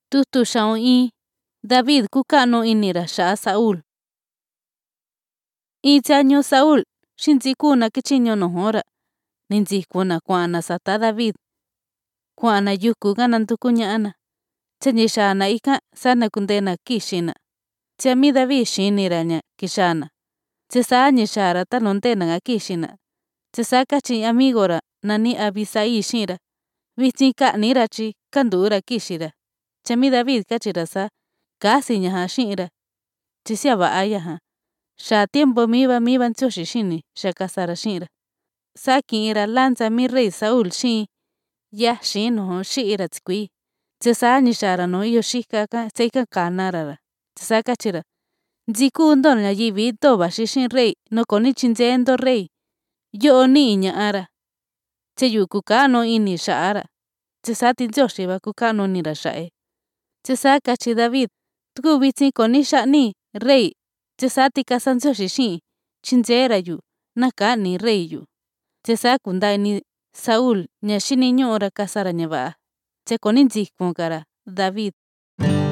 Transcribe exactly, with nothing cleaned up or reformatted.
Tutu xa'un in, David kuka'nu inira xa'a Saúl. In tiañu Saúl xindzikuna kichiñu nujura, nindzikuna kua'ana sata David. Kua'ana yukuga nandukuña'ana. Tyanixana ika sana kundena kixina. Tiami David xiniraña kixana. Tisa ñixara talontenaga kixina. Tisa kachi amigora nani Abisai xira. Vitin ka'nira chi kandura kixira. Tiami David kachira sa kasiñaja xira. Tisiava'a yaja. Xa tiempo miba miba ntioxi xini xa kasara xira. Sa ki'ira lanza mi rey Saúl xin ya xinu xi'ira tsikui. Tisa ñixara no iyo xikaka tseika kanarara. Tisa kachira ndzikundo ñayivi toba xixin rey no koni chindzendo rey. Yo ni ña'ara. Tseyu kukano ini xa'ara. Tisa tintioxiva kukano nira xa'e. Tisa kachi David tuku vitin koni xa'ni rey. Tisa tikasa ntioxi xin chindzera yu nakani rey yu. Tisa kundaini Saúl ña xiniñu'ura kasara ñava'a. Tse koni ndzikunkara David.